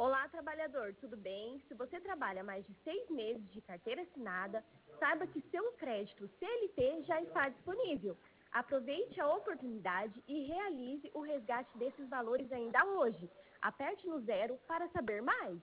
Olá, trabalhador, tudo bem? Se você trabalha mais de 6 meses de carteira assinada, saiba que seu crédito CLT já está disponível. Aproveite a oportunidade e realize o resgate desses valores ainda hoje. Aperte no zero para saber mais.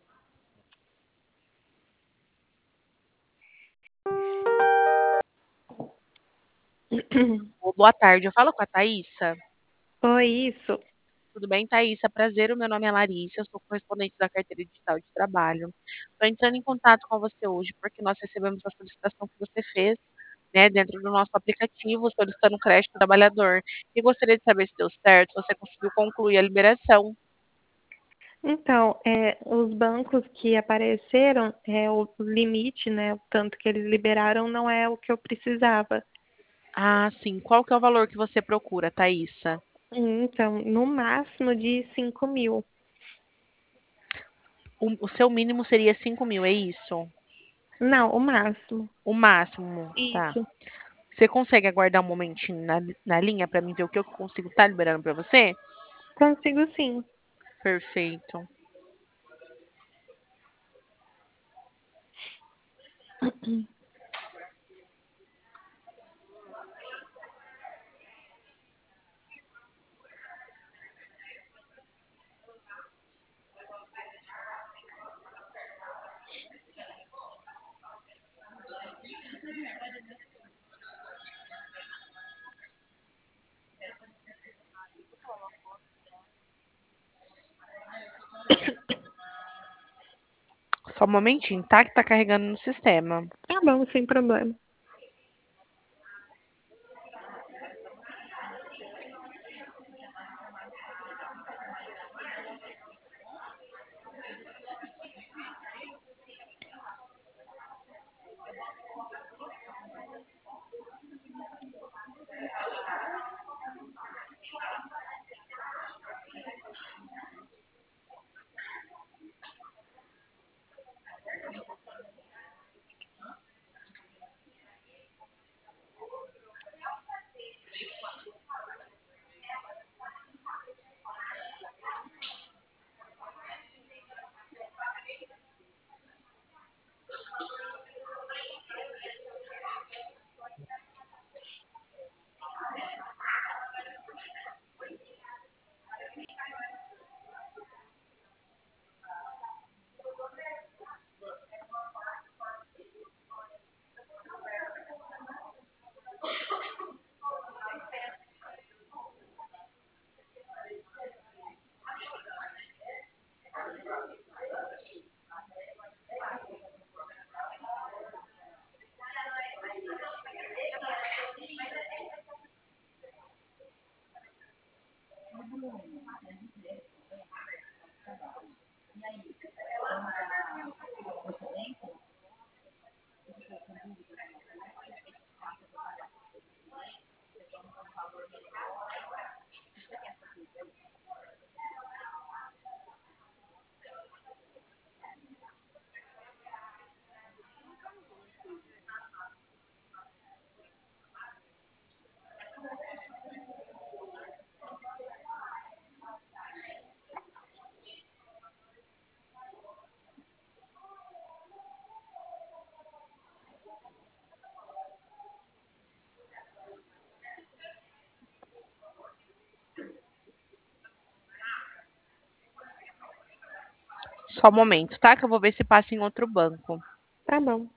Boa tarde, eu falo com a Thaísa. Oi, isso. Tudo bem, Thaísa? Prazer, o meu nome é Larissa, eu sou correspondente da Carteira Digital de Trabalho. Estou entrando em contato com você hoje porque nós recebemos a solicitação que você fez, né, dentro do nosso aplicativo, solicitando o crédito do trabalhador. E gostaria de saber se deu certo, se você conseguiu concluir a liberação. Então, os bancos que apareceram, o limite, né, o tanto que eles liberaram não é o que eu precisava. Ah, sim. Qual que é o valor que você procura, Thaísa? Então, no máximo de 5.000. O seu mínimo seria 5.000, é isso? Não, o máximo. O máximo, tá. Isso. Você consegue aguardar um momentinho na linha para mim ver o que eu consigo estar liberando para você? Consigo sim. Perfeito. Só um momentinho, tá? Que tá carregando no sistema. Tá bom, sem problema. Só um momento, tá? Que eu vou ver se passa em outro banco. Tá bom.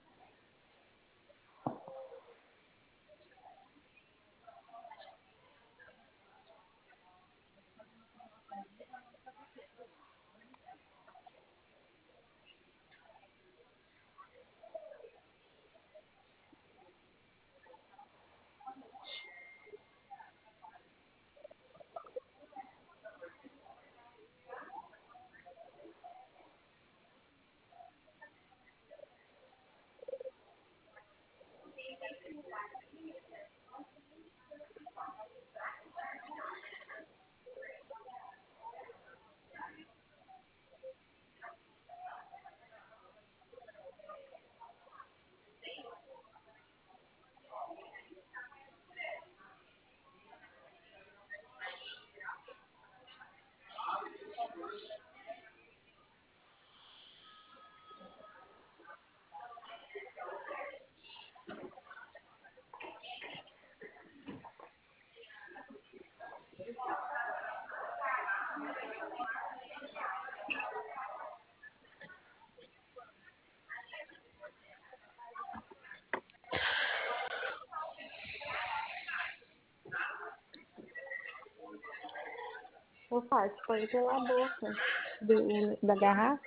eu faço? Põe pela boca da garrafa?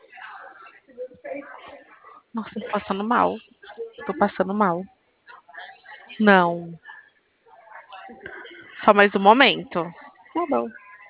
Nossa, tô passando mal. Tô passando mal. Não. Só mais um momento. Tá bom.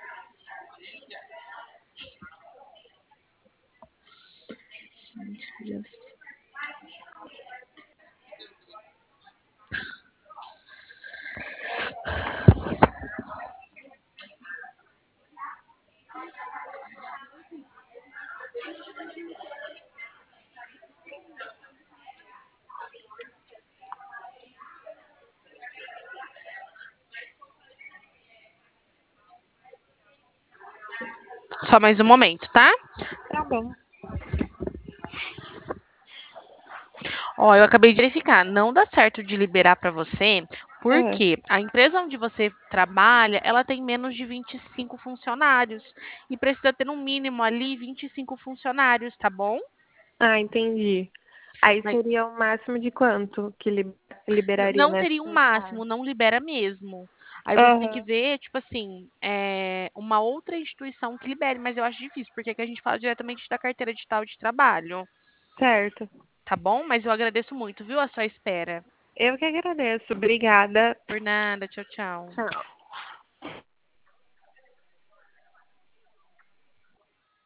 Só mais um momento, tá? Tá bom. Ó, eu acabei de verificar, não dá certo de liberar para você, É. porque a empresa onde você trabalha, ela tem menos de 25 funcionários e precisa ter no mínimo ali 25 funcionários, tá bom? Ah, entendi. Aí Mas seria o máximo de quanto que liberaria não nessa teria um cidade? máximo, não libera mesmo. Aí você tem que Aham, ver, tipo assim, uma outra instituição que libere, mas eu acho difícil, porque aqui a gente fala diretamente da carteira digital de trabalho, certo. tá bom? Mas eu agradeço muito, viu, a sua espera. Eu que agradeço. Obrigada. Por nada, tchau, tchau. Tchau.